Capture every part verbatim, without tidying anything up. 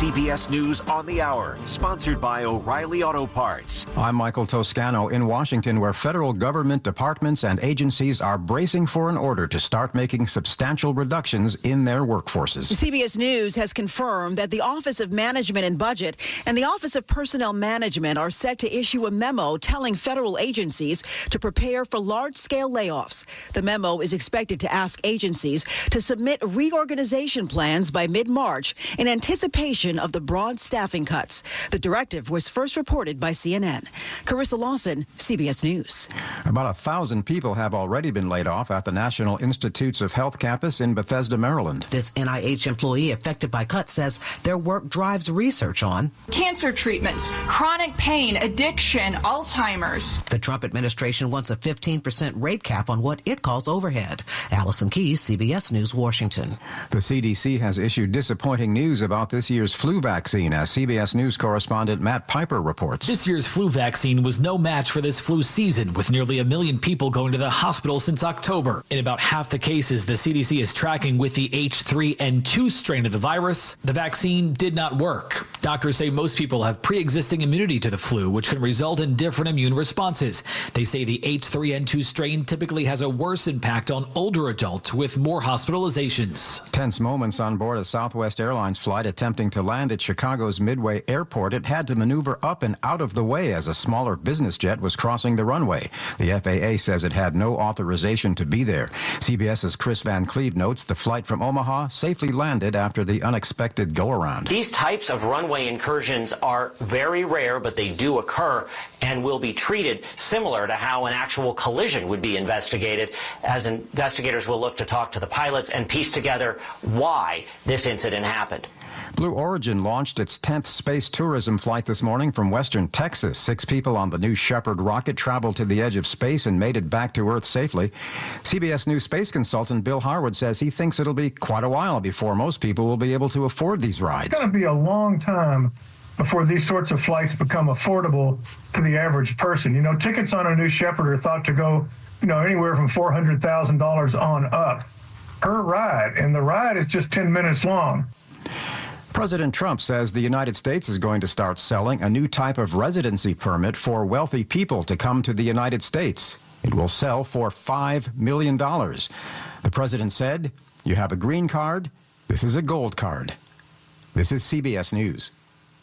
C B S News on the Hour, sponsored by O'Reilly Auto Parts. I'm Michael Toscano in Washington, where federal government departments and agencies are bracing for an order to start making substantial reductions in their workforces. C B S News has confirmed that the Office of Management and Budget and the Office of Personnel Management are set to issue a memo telling federal agencies to prepare for large-scale layoffs. The memo is expected to ask agencies to submit reorganization plans by mid-March in anticipation of the broad staffing cuts. The directive was first reported by C N N. Carissa Lawson, C B S News. About a thousand people have already been laid off at the National Institutes of Health campus in Bethesda, Maryland. This N I H employee affected by cuts says their work drives research on cancer treatments, chronic pain, addiction, Alzheimer's. The Trump administration wants a fifteen percent rate cap on what it calls overhead. Allison Keyes, C B S News, Washington. The C D C has issued disappointing news about this year's flu vaccine, as C B S News correspondent Matt Piper reports. This year's flu vaccine was no match for this flu season, with nearly a million people going to the hospital since October. In about half the cases the C D C is tracking with the H three N two strain of the virus, the vaccine did not work. Doctors say most people have pre-existing immunity to the flu, which can result in different immune responses. They say the H three N two strain typically has a worse impact on older adults with more hospitalizations. Tense moments on board a Southwest Airlines flight attempting to land at Chicago's Midway Airport. It had to maneuver up and out of the way as a smaller business jet was crossing the runway. The F A A says it had no authorization to be there. CBS's Chris Van Cleve notes the flight from Omaha safely landed after the unexpected go-around. These types of runway incursions are very rare, but they do occur and will be treated similar to how an actual collision would be investigated, as investigators will look to talk to the pilots and piece together why this incident happened. Blue Origin launched its tenth space tourism flight this morning from western Texas. Six people on the New Shepard rocket traveled to the edge of space and made it back to Earth safely. C B S News space consultant Bill Harwood says he thinks it'll be quite a while before most people will be able to afford these rides. It's going to be a long time before these sorts of flights become affordable to the average person. You know, tickets on a New Shepard are thought to go, you know, anywhere from four hundred thousand dollars on up per ride, and the ride is just ten minutes long. President Trump says the United States is going to start selling a new type of residency permit for wealthy people to come to the United States. It will sell for five million dollars. The president said, "You have a green card. This is a gold card." This is C B S News.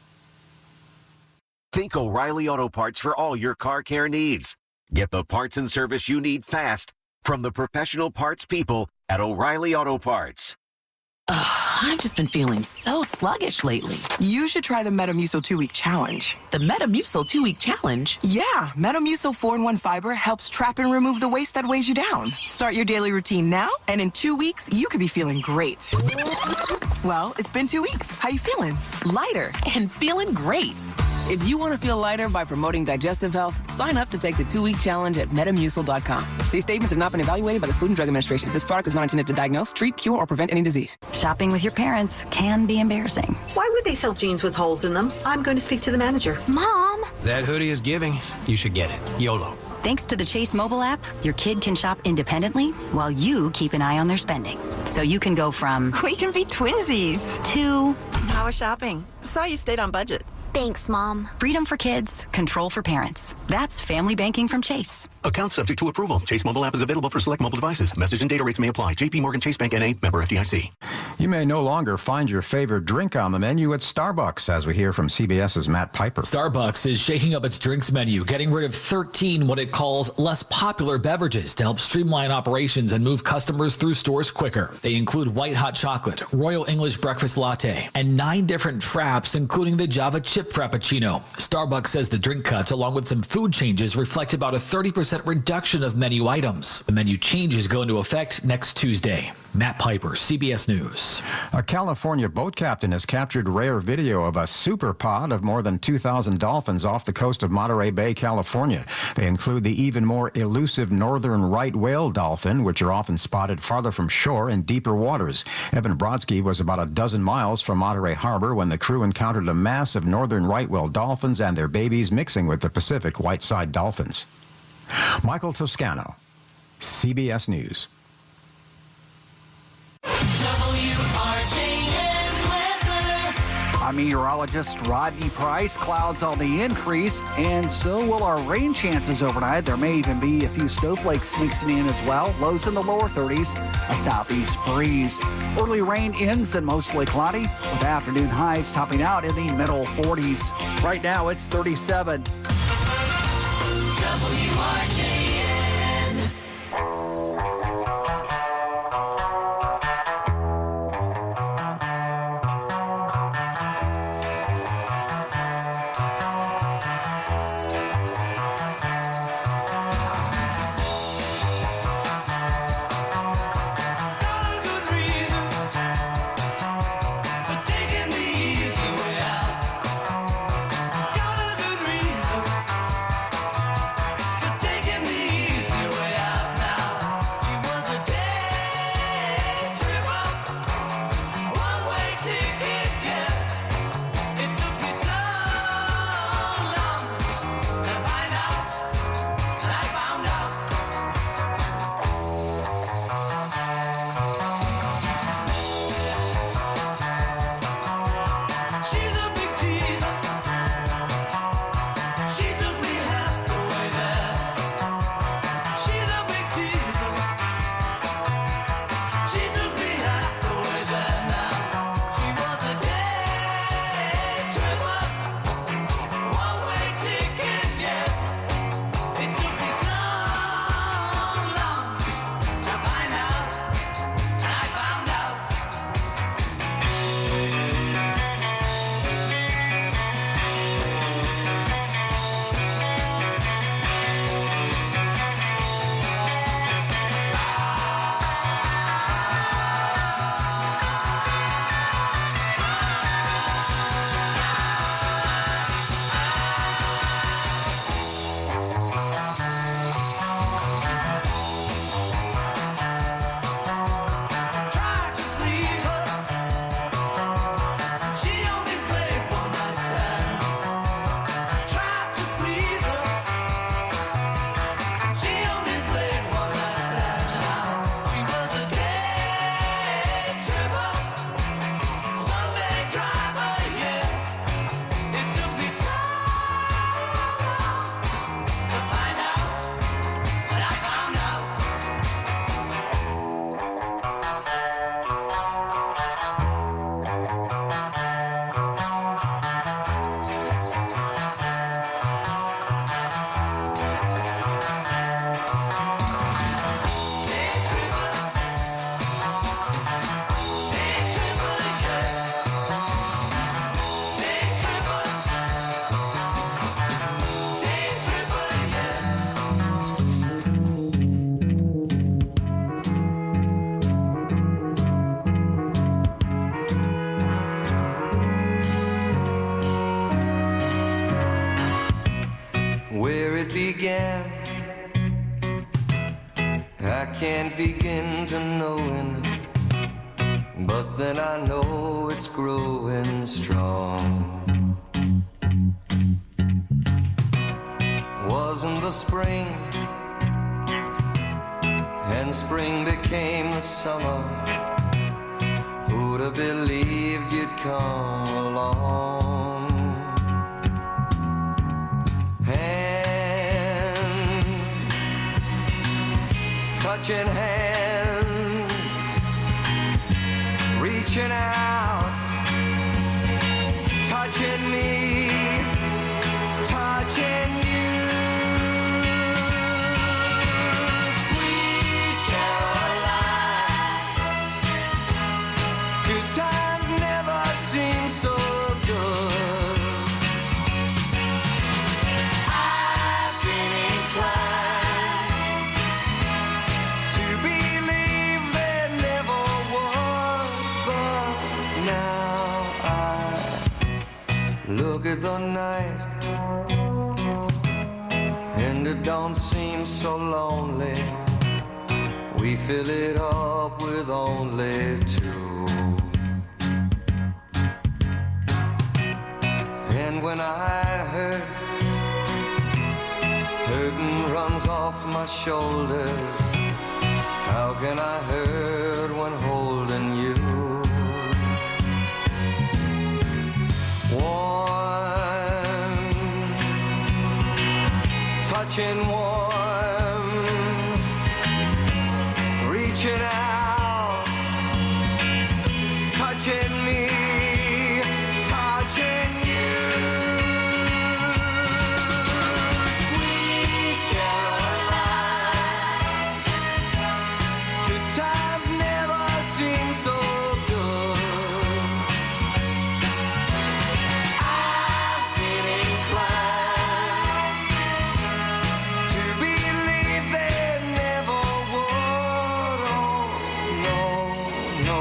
Think O'Reilly Auto Parts for all your car care needs. Get the parts and service you need fast from the professional parts people at O'Reilly Auto Parts. Ugh, I've just been feeling so sluggish lately. You should try the Metamucil two-week challenge. The Metamucil two-week challenge? Yeah, Metamucil four in one fiber helps trap and remove the waste that weighs you down. Start your daily routine now, and in two weeks, you could be feeling great. Well, it's been two weeks. How you feeling? Lighter and feeling great. If you want to feel lighter by promoting digestive health, sign up to take the two-week challenge at Metamucil dot com. These statements have not been evaluated by the Food and Drug Administration. This product is not intended to diagnose, treat, cure, or prevent any disease. Shopping with your parents can be embarrassing. Why would they sell jeans with holes in them? I'm going to speak to the manager. Mom! That hoodie is giving. You should get it. YOLO. Thanks to the Chase mobile app, your kid can shop independently while you keep an eye on their spending. So you can go from... We can be twinsies. To... How was shopping? Saw you stayed on budget. Thanks, Mom. Freedom for kids, control for parents. That's family banking from Chase. Account subject to approval. Chase mobile app is available for select mobile devices. Message and data rates may apply. J P Morgan Chase Bank N A, member F D I C. You may no longer find your favorite drink on the menu at Starbucks, as we hear from CBS's Matt Piper. Starbucks is shaking up its drinks menu, getting rid of thirteen what it calls less popular beverages to help streamline operations and move customers through stores quicker. They include white hot chocolate, Royal English breakfast latte, and nine different fraps, including the Java chip frappuccino. Starbucks says the drink cuts, along with some food changes, reflect about a thirty percent reduction of menu items. The menu changes go into effect next Tuesday. Matt Piper, C B S News. A California boat captain has captured rare video of a super pod of more than two thousand dolphins off the coast of Monterey Bay, California. They include the even more elusive northern right whale dolphin, which are often spotted farther from shore in deeper waters. Evan Brodsky was about a dozen miles from Monterey Harbor when the crew encountered a mass of northern right whale dolphins and their babies mixing with the Pacific white-side dolphins. Michael Toscano, C B S News. I'm meteorologist Rodney Price. Clouds on the increase, and so will our rain chances overnight. There may even be a few snowflakes mixing in as well. Lows in the lower thirties, a southeast breeze. Early rain ends, then mostly cloudy, with afternoon highs topping out in the middle forties. Right now, it's thirty-seven. W R J N. I can't begin to knowing, but then I know it's growing strong. Wasn't the spring, and spring became the summer. Who'd have believed you'd come along? Hand, touching hands, reaching out, touching me, touching you. Sweet Caroline, good times never seem so good. I've been inclined to believe there never was, but now I look at the night and it don't seem so lonely. We fill it up with only two. And when I hurt, hurting runs off my shoulders. How can I hurt when holding you? touching warm, reaching out, touching me, touching you. Sweet Caroline, good times never seem so good. I've been inclined to believe they never would. Oh, no, no.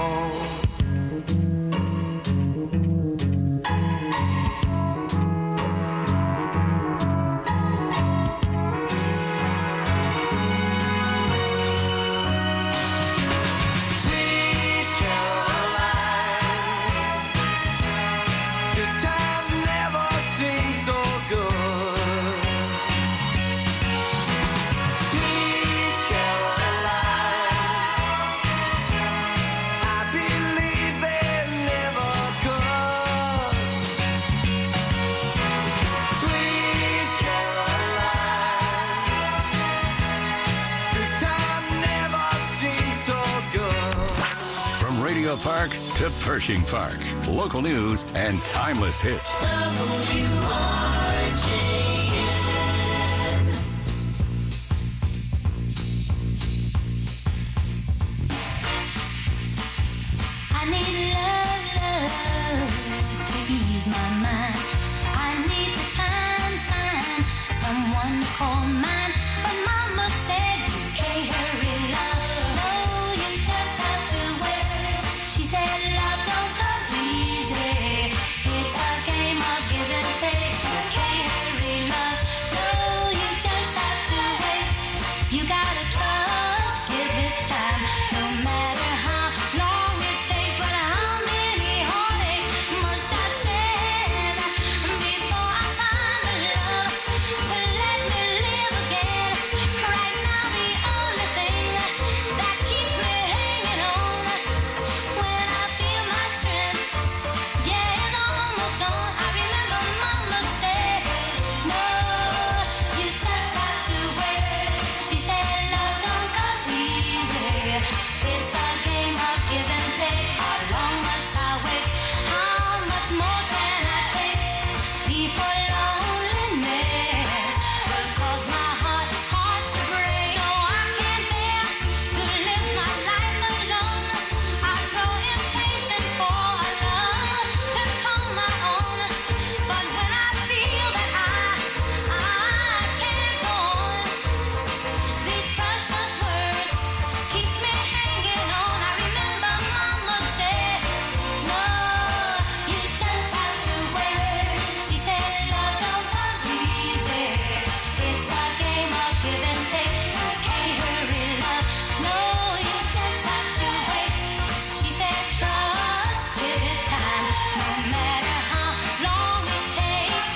Sweet Caroline, good times never seem so good. Sweet Caroline, I believe they never could. Sweet Caroline, good time never seems so good. From Radio Park to Pershing Park, local news and timeless hits. I need love, love to ease my mind. I need to find, find someone to call mine. But Mama said you can't hurry love. No, you just have to wait. She said love don't come easy. It's a game of give and take. You can't hurry love. No, you just have to wait. You gotta trust, give it time. No matter how long it takes, but how many heartaches must I stand before I find the love to let me live again? Right now, the only thing that keeps me hanging on when I feel my strength, yeah, it's almost gone. I remember Mama said, no, you just have to wait. She said love don't come easy. It's a game of give and take. How long must I wait? How much more can I take before loneliness will cause my heart, heart to break? No, I can't bear to live my life alone. I grow impatient for a love to call my own. But when I feel that I, I can't go on, these precious words keeps me hanging on. I remember Mama said, no, you just have to wait. She said love don't come easy. It's a game of give and take. You can't hurry love. No, you just have to wait. She said trust, give it time. No matter how long it takes.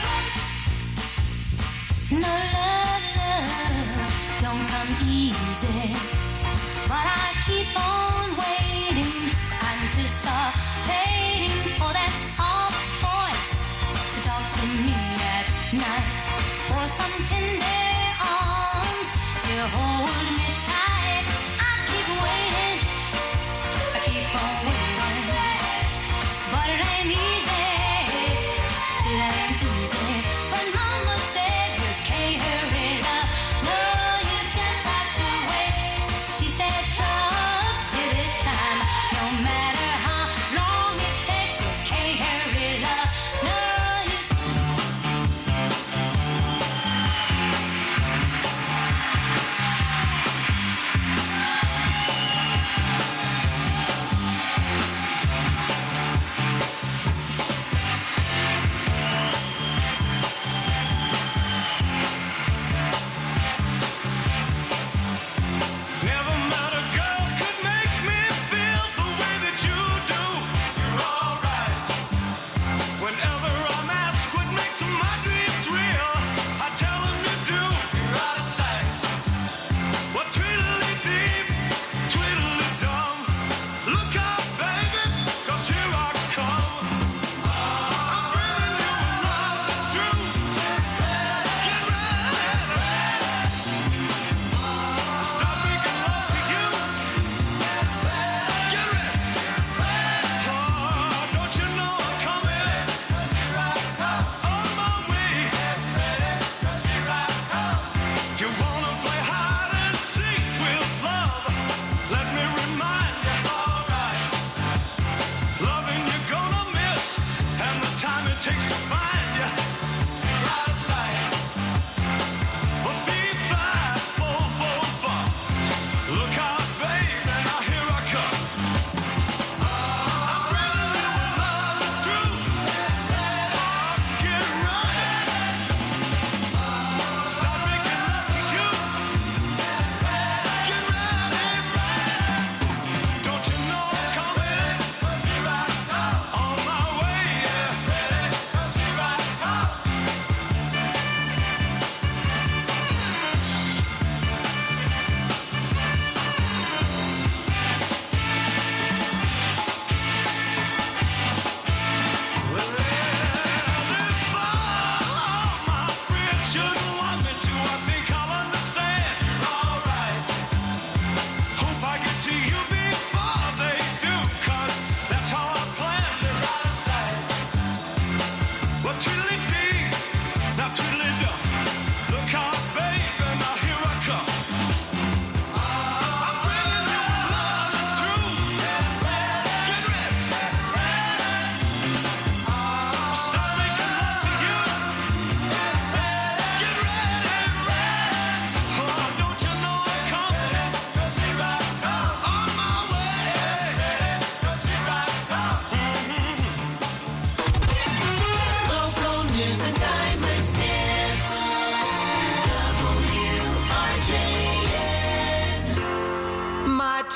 No love, love don't come easy. But I keep on waiting, anticipating for that soft voice to talk to me at night, for some tender arms to hold me tight. I keep waiting, I keep on waiting, but it ain't easy, it ain't easy. But Mama said you can't hurry love. No, you just have to wait. She said trust, give it time. No matter how long it takes, you can't hurry love. No, you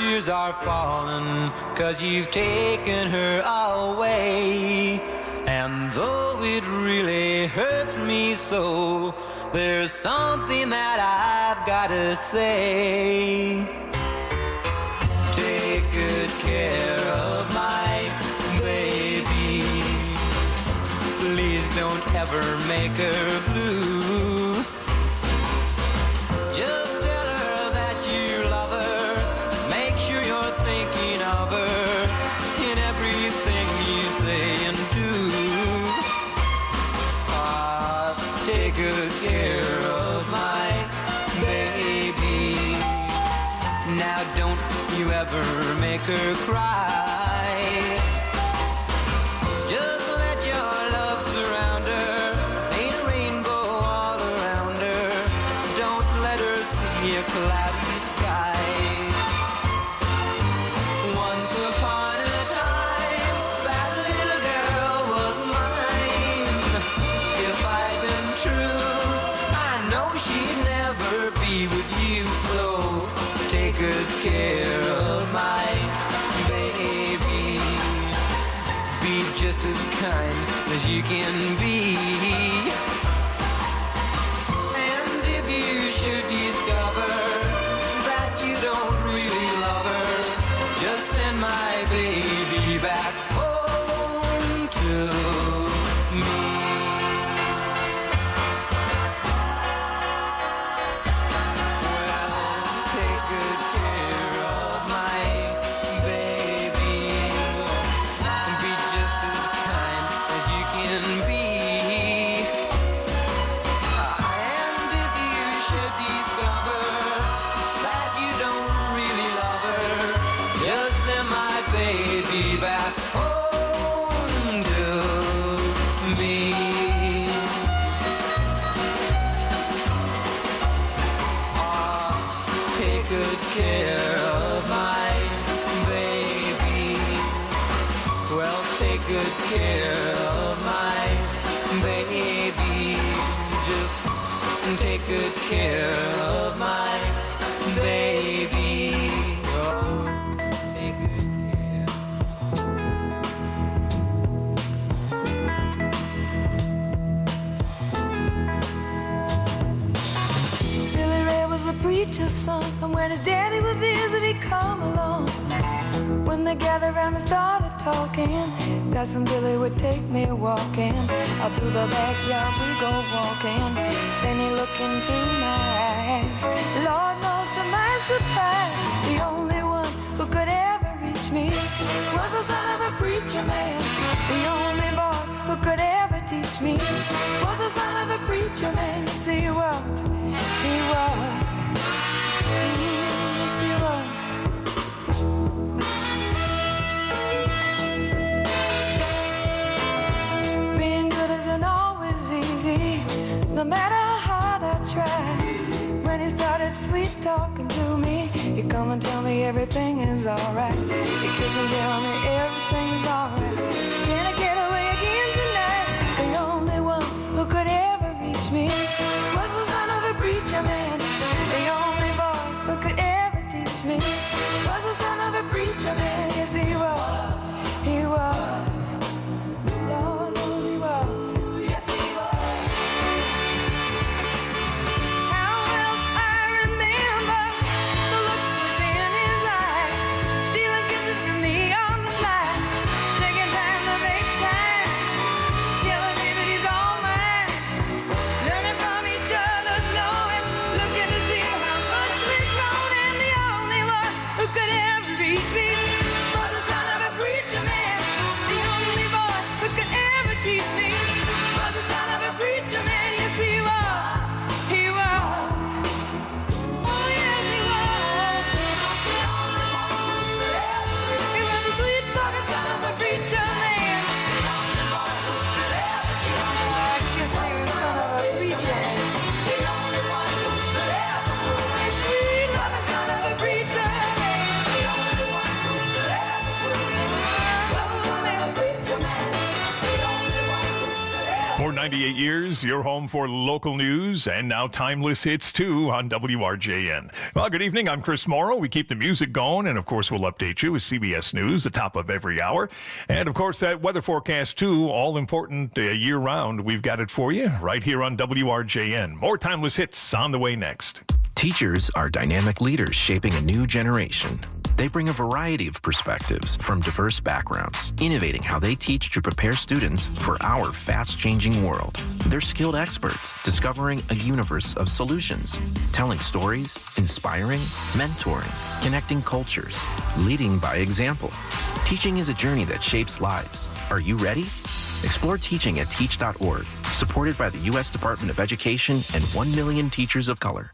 tears are falling, 'cause you've taken her away. And though it really hurts me so, there's something that I've gotta say. Take good care of my baby. Please don't ever make her blue. Just tell her that you love her. Make sure you're thinking of her in everything you say and do. Ah, take good care of my baby. Now don't you ever make her cry. Just let your love surround her. Ain't a rainbow all around her. Don't let her see a cloudy sky. Once upon a time, that little girl was mine. If I'd been true, I know she'd never be with you. So take good care of my baby. Be just as kind as you can be. And if you should discover that you don't really love her, just send my baby back home to me. Take good care of my baby. Be just as kind as you can be. And if you should discover that you don't really love her, just send my baby back home to me. Take good care of my baby. Well, take good care of my baby. Just take good care of my baby. Oh, take good care. Billy Ray was a preacher's son, and when his daddy would visit, he'd come along. When they gathered around and started talking, Cousin Billy would take me walking. Out through the backyard we go walking. Then he looked into my eyes. Lord knows to my surprise, the only one who could ever reach me was the son of a preacher man. The only boy who could ever teach me was the son of a preacher man. Yes, he was. He was. Yes, he was. Being good isn't always easy, no matter how hard I try. When he started sweet talking to me, he'd come and tell me everything is alright. He'd kiss and tell me everything's alright. Can I get away again tonight? The only one who could ever reach me was the son of a preacher man. The only boy who could ever teach me was the son of a preacher man. Yes, he was. He was. Lord knows he was. Yes, he was. How well I remember the look was in his eyes, stealing kisses from me on the slide, taking time to make time, telling me that he's all mine, learning from each other's knowing, looking to see how forty-eight years, your home for local news and now timeless hits too on W R J N. Well, good evening. I'm Chris Morrow. We keep the music going, and of course, we'll update you with C B S News, the top of every hour. And of course, that weather forecast too, all important uh, year round. We've got it for you right here on W R J N. More timeless hits on the way next. Teachers are dynamic leaders shaping a new generation. They bring a variety of perspectives from diverse backgrounds, innovating how they teach to prepare students for our fast-changing world. They're skilled experts, discovering a universe of solutions, telling stories, inspiring, mentoring, connecting cultures, leading by example. Teaching is a journey that shapes lives. Are you ready? Explore teaching at teach dot org, supported by the U S Department of Education and one million teachers of color.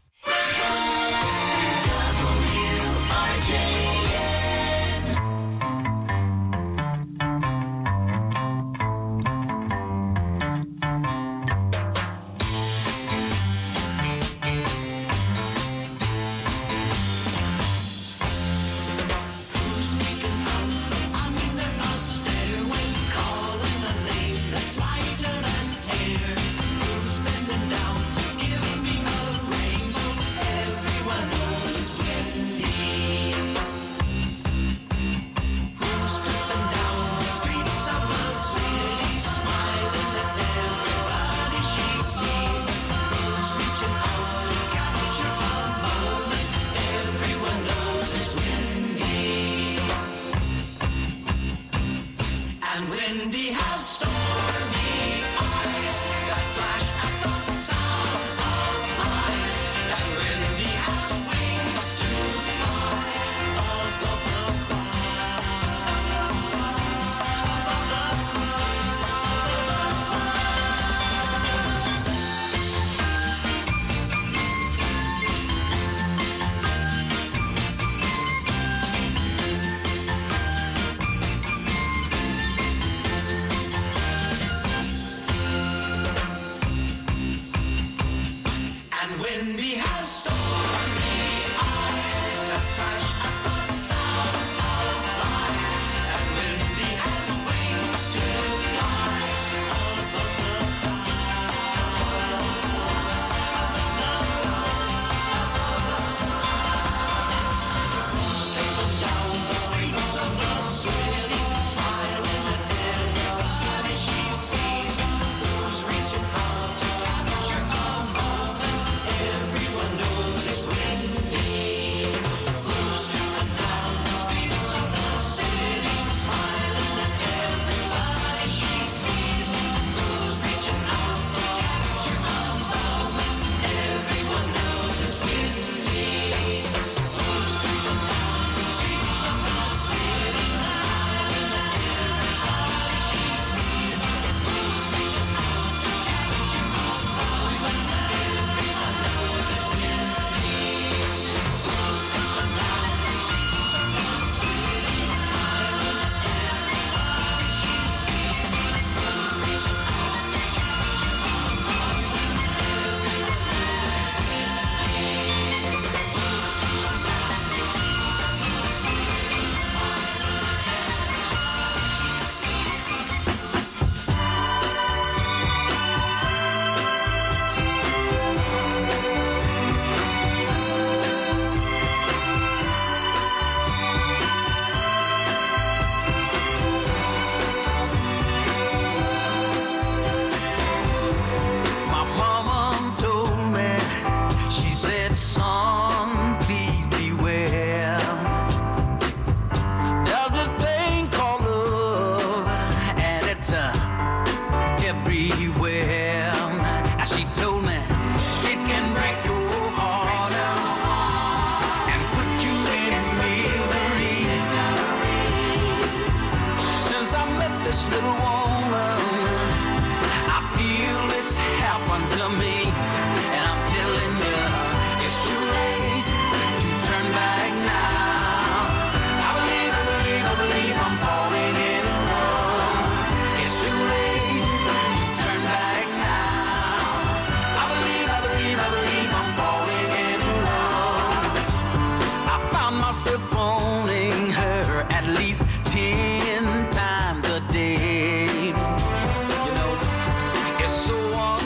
ten times a day. You know, it's so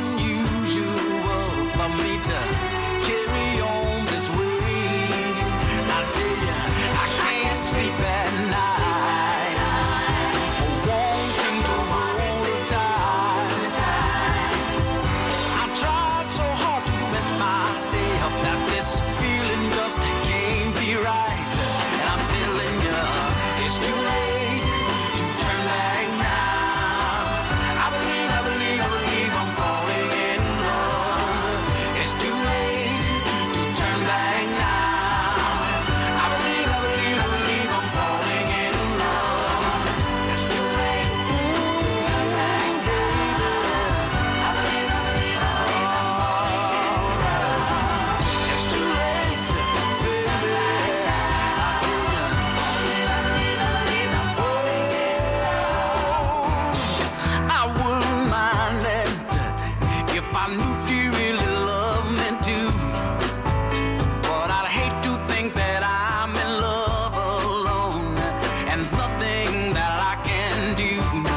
to carry on this way. I tell you, I can't sleep at night, wanting to hold her tight. I tried so hard to convince myself that this feeling just can't be right. And I'm telling you, it's too late to turn back now. I believe, I believe, I believe I'm falling in love. It's too late to turn back now. I believe, I believe, I believe I'm falling in love. It's too late to turn back, baby. I believe, I believe, I believe I'm falling in love. It's too late, baby. I tell you, I believe, I believe, I believe I'm falling in love. I wouldn't mind it if I knew she really loved me too. But I'd hate to think that I'm in love alone and nothing that I can do.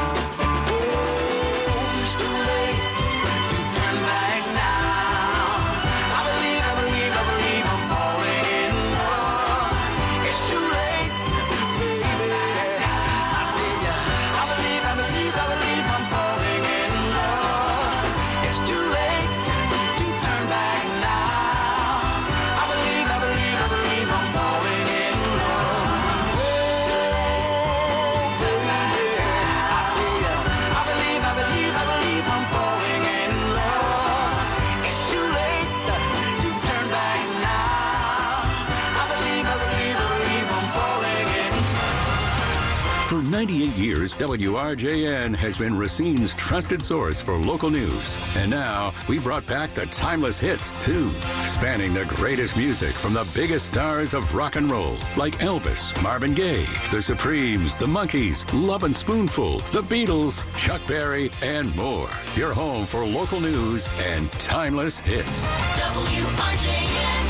Oh, it's too late to turn back now. I believe, I believe, I believe I'm falling in love. It's too late, baby. I tell ya, I believe, I believe, I believe I'm falling in love. It's too late to turn back now. I believe, I believe, I believe I'm falling in love. Oh, baby, I tell ya, I believe, I believe, I believe I'm falling in love. It's too late to turn back now. I believe, I believe, I believe I'm falling in love. For ninety-eight years, W R J N has been Racine's trusted source for local news. And now, we brought back the timeless hits, too, spanning the greatest music from the biggest stars of rock and roll, like Elvis, Marvin Gaye, The Supremes, The Monkees, Love and Spoonful, The Beatles, Chuck Berry, and more. Your home for local news and timeless hits. W R J N.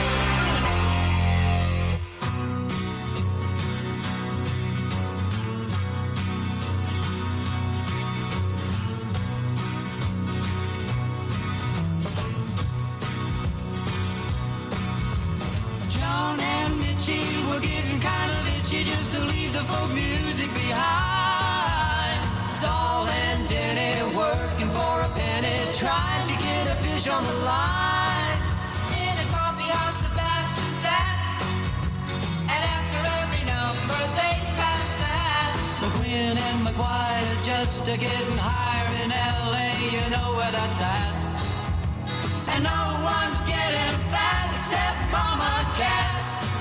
John and Mitchie were getting kind of itchy just to leave the folk music behind. Saul and Denny working for a penny, trying to get a fish on the line. In a coffee house, Sebastian sat, and after every number they passed the hat. McQueen and McGuire's just a getting higher in L A, you know where that's at. And no one's getting fat except Mama Cass.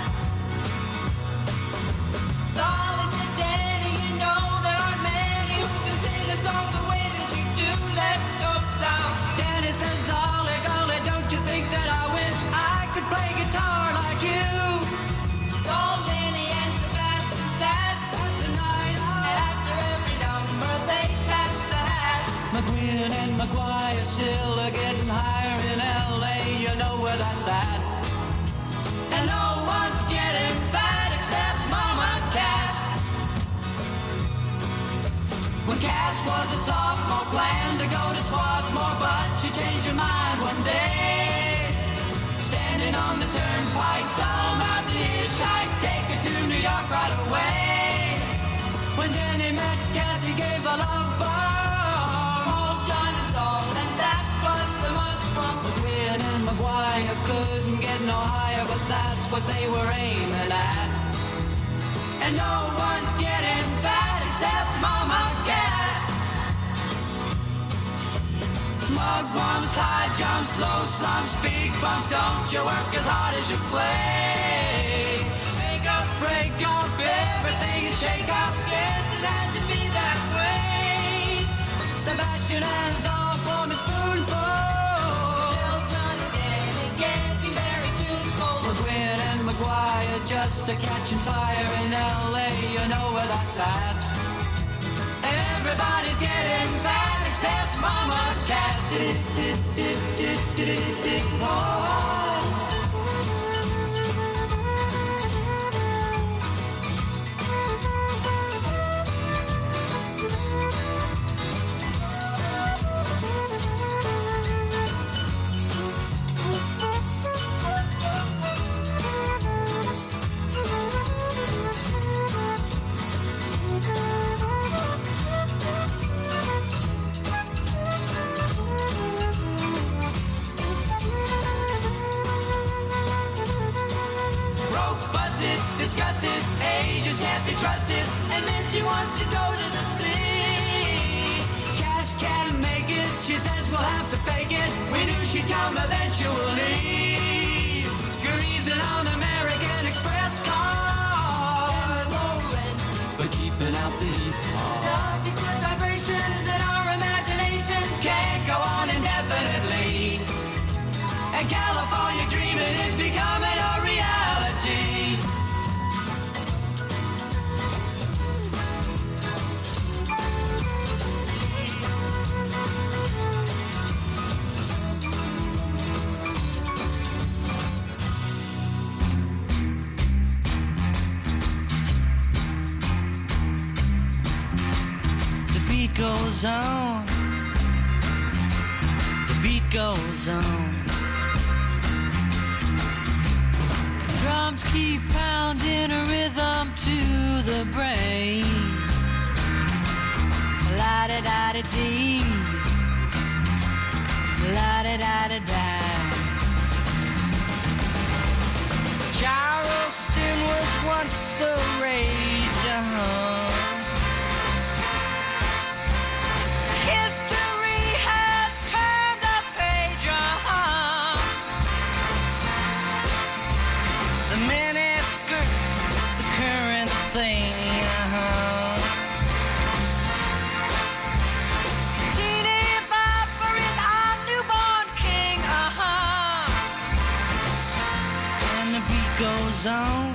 Solly said, Danny, you know there aren't many who can sing a song the way that you do. Let's go south. Danny said, Solly, golly, don't you think that I wish I could play guitar like you? Saul, Danny, and Sebastian sat the night out, and after every number they passed the hat. McQueen and McGuire still are getting higher in L A, you know where that's at. And no one's getting fat except Mama Cass. When Cass was a sophomore, planned to go to Swarthmore, but she changed her mind one day. Standing on the turnpike, thumb out the hitchhike, take her to New York right away. When Danny met Cass, he gave a love bomb. All John and Saul, and that was the month from McQueen and McGuire couldn't get no higher, but that's what they were aiming at. And no one's getting fat except Mama Cass. Mugwumps, high jumps, low slumps, big bumps, don't you work as hard as you play. Make up, break up, everything is shake up, yes, it had to be that way. Sebastian has all for me spoonful. Shelton again, again, be very tuneful. McQueen and McGuire just a catching fire in L A, you know where that's at. Everybody's getting fat except Mama Cass. Oh. trusted, and then she wants to go to the sea. Cash can't make it, she says we'll have to fake it. We knew she'd come eventually. Greasing on American Express cars. No rent, but keeping out the heat's hard. The good vibrations in our imaginations can't go on indefinitely. And California dreaming is becoming a reality. The beat goes on. The beat goes on. Drums keep pounding a rhythm to the brain. La-da-da-da-dee. La-da-da-da-da. Charleston was once the rage, uh-huh. History has turned a page, uh-huh. The miniskirt, the current thing, uh-huh. Teeny Bopper is our newborn king, uh-huh. And the beat goes on.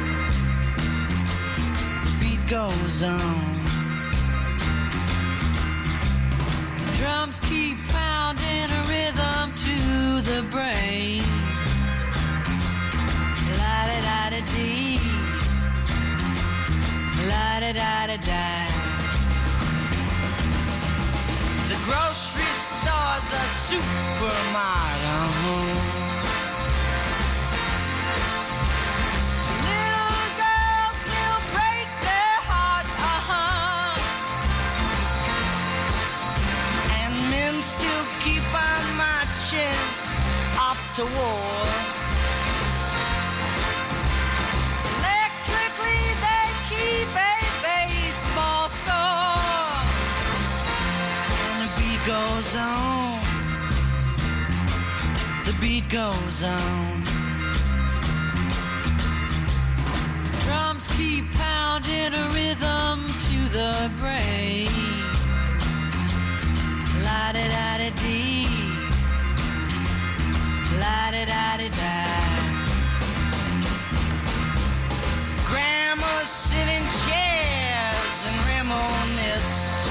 The beat goes on. Drums keep pounding a rhythm to the brain. La-da-da-da-dee. La-da-da-da-da. The grocery store, the supermarket, uh-huh. Little girls still break their hearts, uh-huh. And men still keep on marching off to war. Electrically they keep a baseball score. And the beat goes on. The beat goes on. Drums keep pounding a rhythm to the brain. La-da-da-da-dee. La-da-da-da-da. Grandmas sit in chairs and reminisce.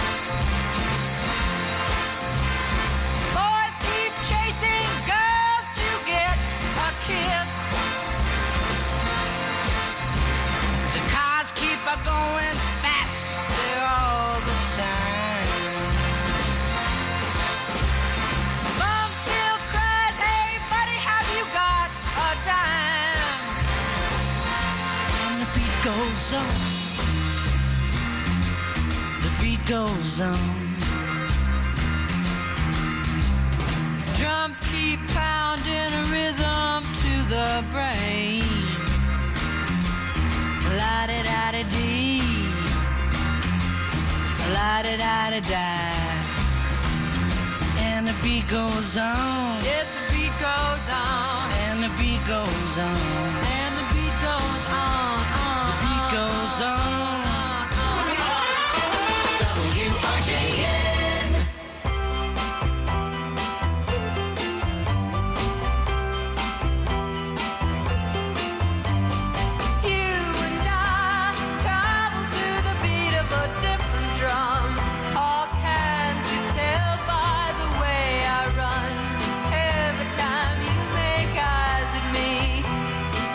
Boys keep chasing girls to get a kiss. The cars keep a going faster all the time. Mom still cries, hey buddy, have you got a dime? And the beat goes on. The beat goes on. Drums keep pounding a rhythm to the brain. La-da-da-da-dee. La-da-da-da-da. And the beat goes on. Yes, the beat goes on. And the beat goes on. And the beat goes on. on The beat goes on. W R J N. You and I travel to the beat of a different drum. Oh, can't you tell by the way I run? Every time you make eyes at me,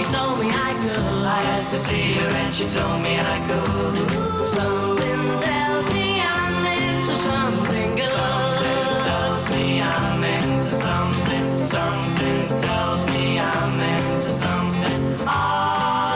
told me I could. I asked to see her and she told me I could. Something tells me I'm into something good. Something tells me I'm into something. Something tells me I'm into something. Ah.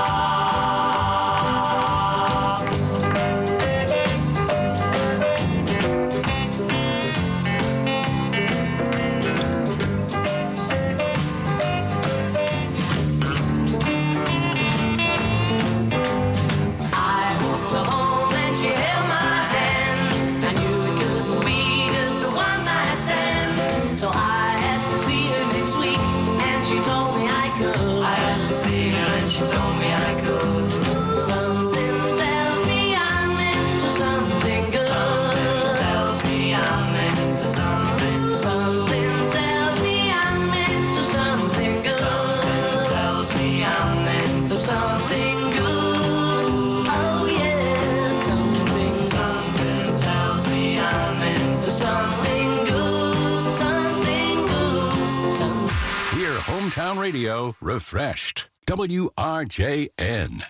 She told me I could. Something tells me I'm into something good. Something tells me I'm into something. Something tells me I'm into something good. Something tells me I'm into something good. Oh yeah, something, something tells me I'm into something good. Something good. Something. Hear Hometown Radio refreshed. W R J N.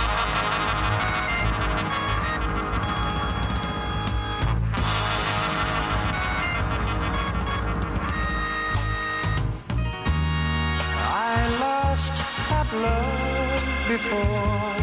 I lost that love before.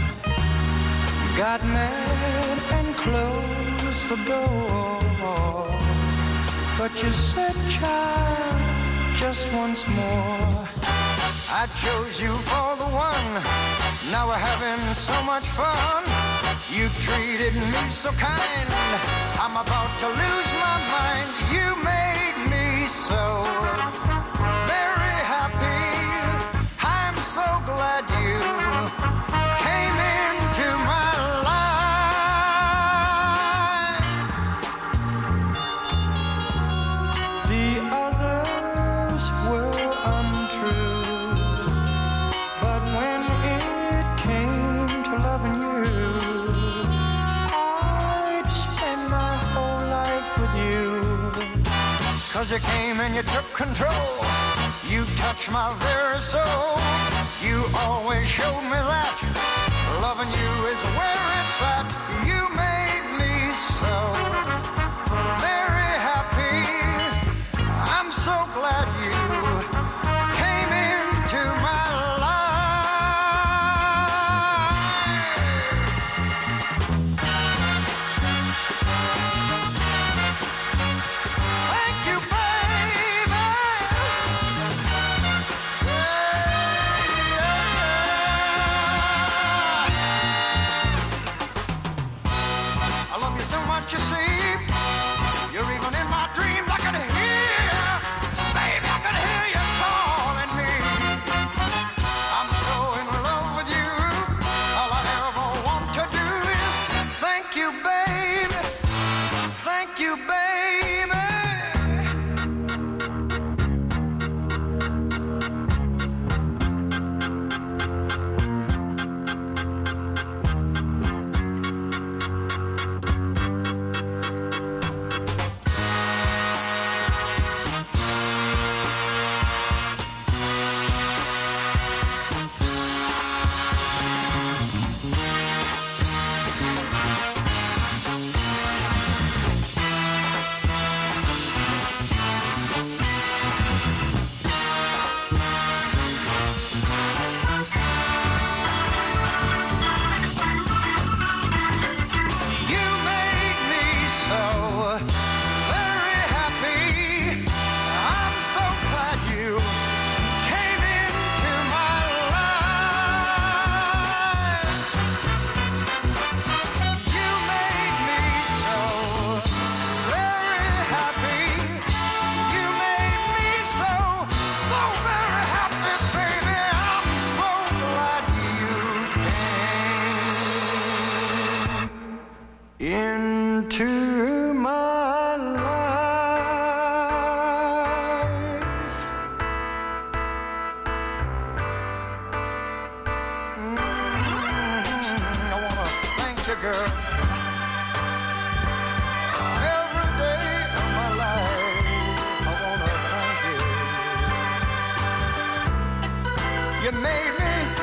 Got mad and closed the door. But you said, child, just once more. I chose you for the one. Now we're having so much fun. You treated me so kind. I'm about to lose my mind. You made me so very happy. I'm so glad you came into my life. The others were untrue. Cause you came and you took control. You touched my very soul. You always showed me that loving you is where it's at. You made me so very happy. I'm so glad you came into my life. You see, you're even in my dreams. I can hear, baby, I can hear you calling me. I'm so in love with you. All I ever want to do is thank you, baby. Thank you, baby. Into my life. Mm-hmm. I wanna thank you, girl. Every day of my life, I wanna thank you. You made me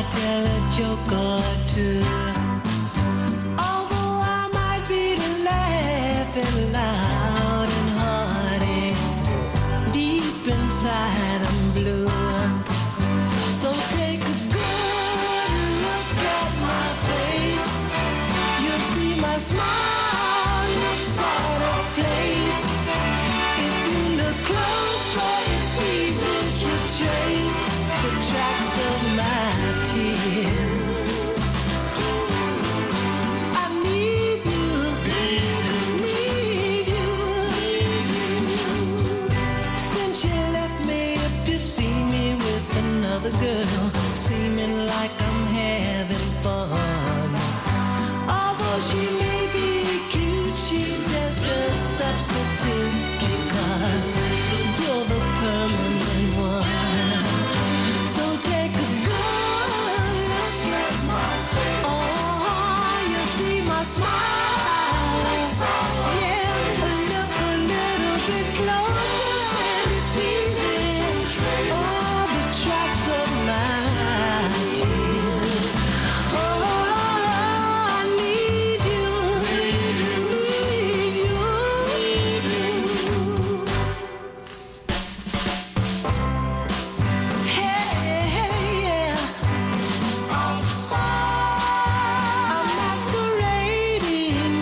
might tell a joke or two. Although I might be laughing loud and hearty, deep inside I'm blue. So take a good look at my face. You'll see my smile looks out of place. If you look closer, it's easy to trace the tracks of my tears. I need you, need you. Since you left me, if you see me with another girl, seeming like I'm having fun. Although she may be cute, she's just a substitute, because you're the permanent one. So take a good look at my face. Oh, you see my smile. Yeah, look a little bit closer and it's easy. All the tracks of my tears. Oh, I need you, need you. Hey, hey, yeah. I'm masquerading.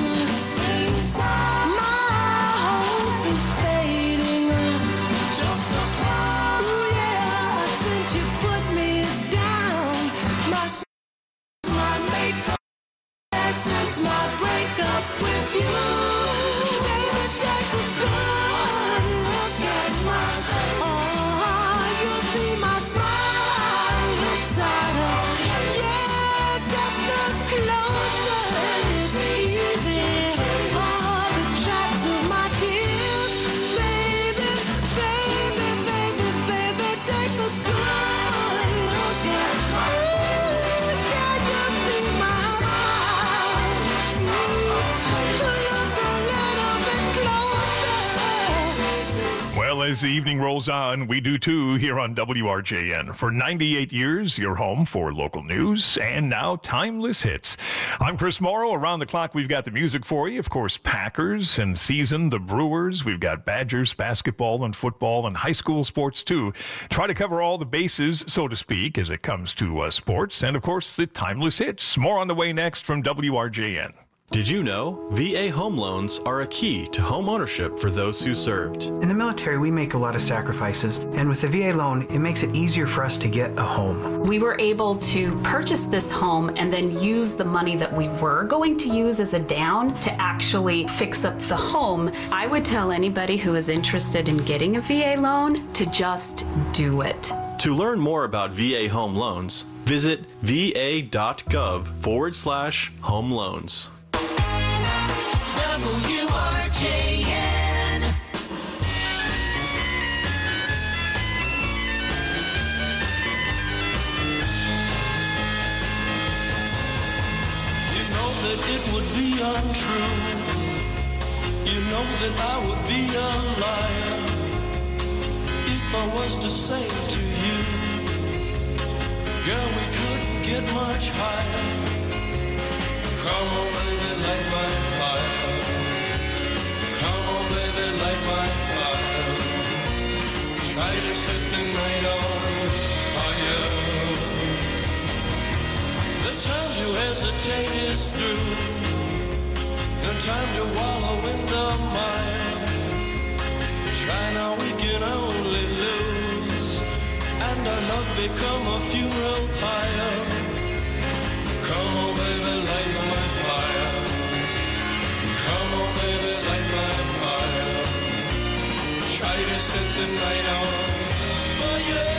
My hope is fading. Just a cloud. Ooh, yeah, since you put me down, my my makeup since my breakup with you. Baby, take a good look at my face. Oh, you'll see my smile looks out of. Yeah, just look closer and it's easy. All the tracks of my tears. Baby, baby, baby, baby, take a good look at my face. Yeah, you'll see my smile. Look a little bit closer. Well, as the evening rolls on, we do too here on W R J N. For ninety-eight years, your home for local news and now timeless hits. I'm Chris Morrow. Around the clock, we've got the music for you. Of course, Packers and season, the Brewers. We've got Badgers, basketball and football and high school sports too. Try to cover all the bases, so to speak, as it comes to uh, sports. And of course, the timeless hits. More on the way next from W R J N. Did you know V A home loans are a key to home ownership for those who served? In the military, we make a lot of sacrifices, and with the V A loan, it makes it easier for us to get a home. We were able to purchase this home and then use the money that we were going to use as a down to actually fix up the home. I would tell anybody who is interested in getting a V A loan to just do it. To learn more about V A home loans, visit va.gov forward slash home loans. W R J N. You know that it would be untrue. You know that I would be a liar if I was to say to you, girl, we couldn't get much higher. Come on, baby, light my fire. Come on, baby, light my fire. Try to set the night on fire. The time to hesitate is through. No time to wallow in the mire. Try now, we can only lose, and our love become a funeral pyre. Come on, baby, light my fire. Come on, baby, light my fire. Try to set the night on fire.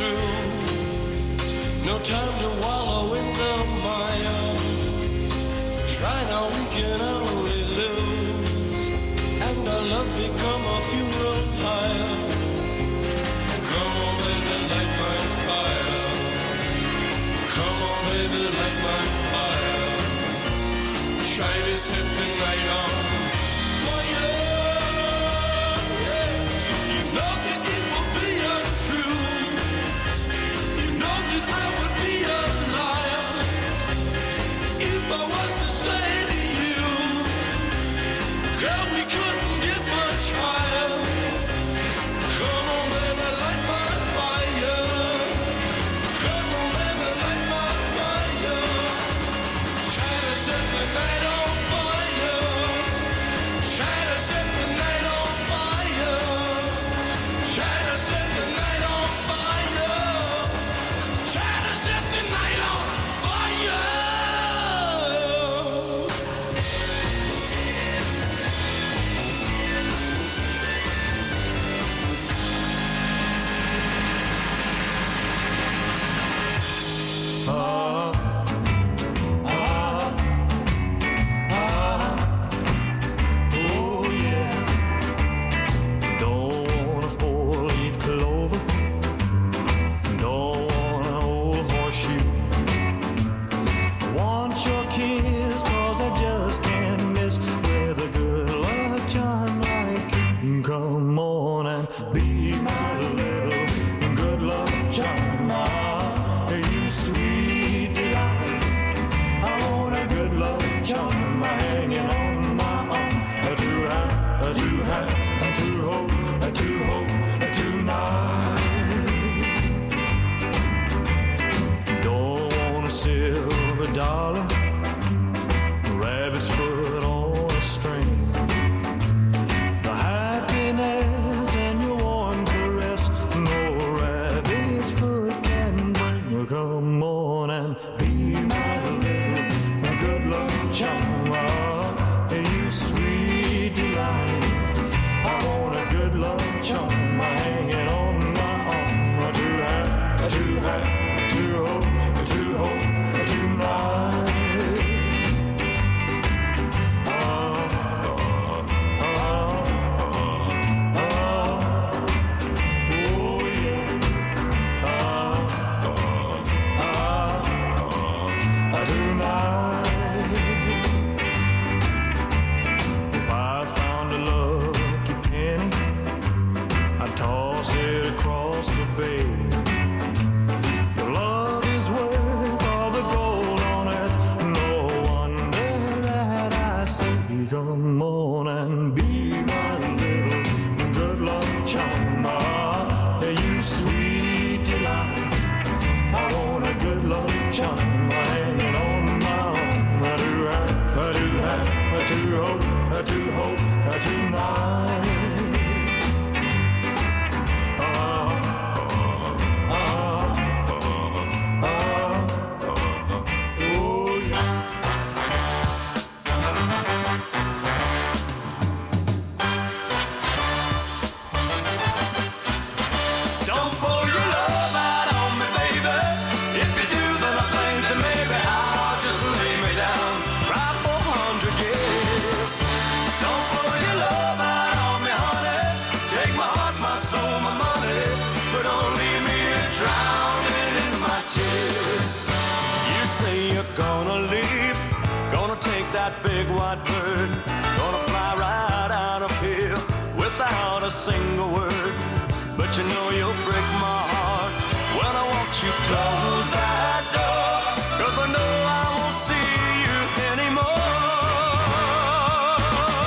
true. No time to wallow in the mire. Try now, we can only lose. And our love become a funeral pyre. Come on, baby, light my fire. Come on, baby, light my fire. Try to set the night on fire. You know that it will be untrue. You know that I would be a liar if I was to say to you, girl, we couldn't get much higher. Come on, baby, light my fire. Come on, baby, light my fire. Try to set the night on fire. Try to set the night on fire. Try to set the night on fire. Try to set the night on fire. Ah, ah, ah, oh yeah. Don't want a four-leaf clover. Don't want an old horseshoe. I want your kiss 'cause I just can't miss with a good luck charm like you. Come on and be my little good luck charm. Ah, you sweet delight. I want a good luck charm hanging on my arm. To have, to have, to hold, to hold tonight. Don't want a silver dollar, rabbit's foot on a string. The happiness in your warm caress, no rabbit's foot can bring. Come on and be my little good luck charm. Ah, you sweet delight. I want a good luck charm hanging on my arm. To have, to have, to hold, to hold tonight. Ah, ah, ah, oh yeah. Ah, ah, tonight. If I found a lucky penny, I'd toss it across the bay. Your love is worth all the gold on earth. No wonder that I say, come on and be my little good luck charm. Ah, you sweet delight. I want a good luck charm hanging on my arm. I do have, I do have, I do hope, I do hope, I tonight. Ah, ah, ah, oh yeah. Don't pour your love out on me, baby. If you do, then I think to maybe I'll just lay me down, cry for a hundred years. Don't pour your love out on me, honey. Take my heart, my soul, my money, but don't leave me drowning in my tears. You say you're gonna leave, gonna take that big white bird, gonna fly right out of here without a single word. But you know you'll break my heart when I watch you close that door, 'cause I know I won't see you anymore.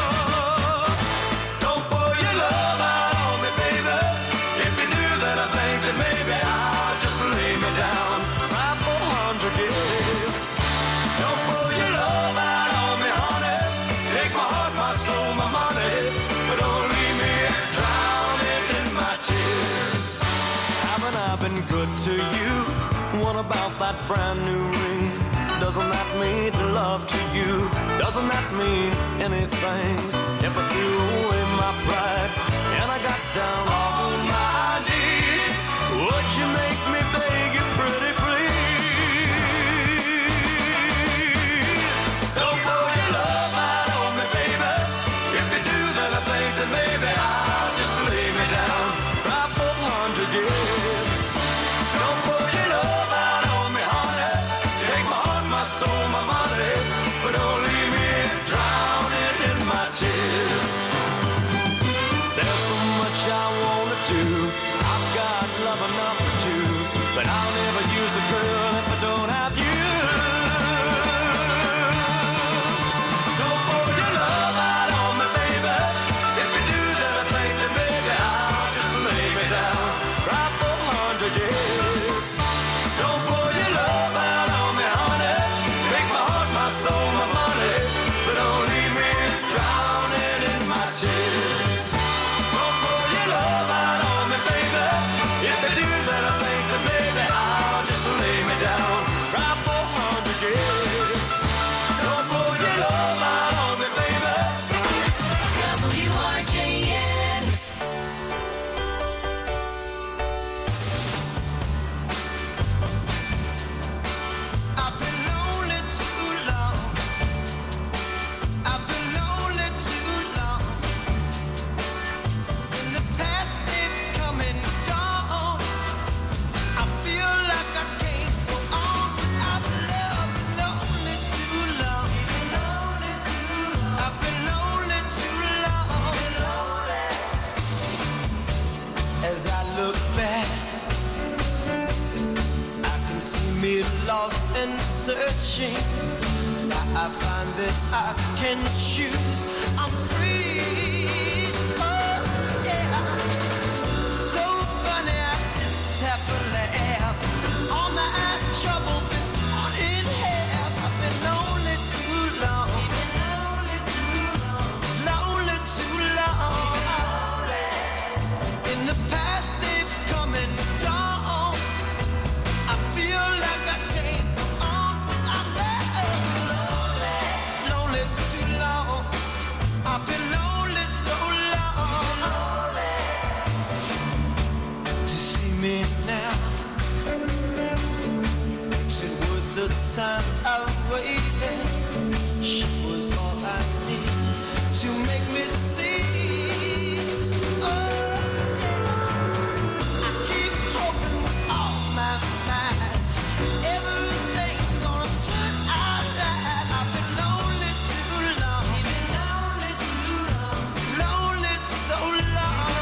Don't pour your love out on me, baby. If you do, then I think that maybe I'll just lay me down, cry for a hundred years. Don't pour your love out on me, honey. Take my heart, my soul, my money, but don't leave me drowning in my tears. Haven't I been good to you? What about that brand new ring? Doesn't that mean love to you? Doesn't that mean anything? If I threw away my pride and I got down on my knees, would you make me beg you pretty please? Don't pour your love out on me, baby. If you do, then I think that maybe I'll just lay me down, cry for a hundred years. Don't pour your love out on me, honey. Take my heart, my soul, my money, but don't leave me drowning in my tears. There's so much I wanna do. I've got love enough for two, but I'll never use a girl if I don't have you. Don't pour your love out on me, baby. If you do, then I think that maybe I'll just lay me down, cry for a hundred years. Don't pour your love out on me, honey. Take my heart, my soul, my money, but don't leave me drowning in my tears. Don't pour your love out on me, baby. If you do, then I think that maybe I'll just lay me down, cry for a hundred years. Don't pour your love out on me, baby. W R J N. I've been lonely too long. I've been lonely too long. In the past they've come and gone. I feel like I can't go on without love. Lonely too long. I've been lonely too long. As I look back, I can see me lost and searching. Now I find that I can choose. I'm free. Oh, yeah. So funny, I just have to laugh. All my trouble been torn in half. I've been lonely too long. Lonely too long. In the past they've come and gone. I feel like I can't go on without love. Lonely too long. I've been lonely so long. To see me now, makes it worth the time I've waited. She was all I need to make me see. Oh, I keep hoping with all my might everything's gonna turn out right. I've been lonely too long. Lonely so long.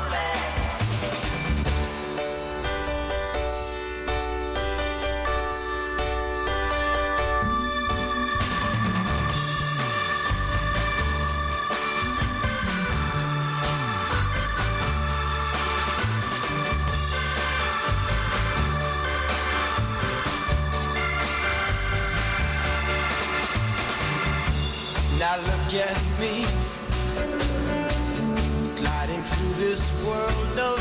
Now look at me, gliding through this world of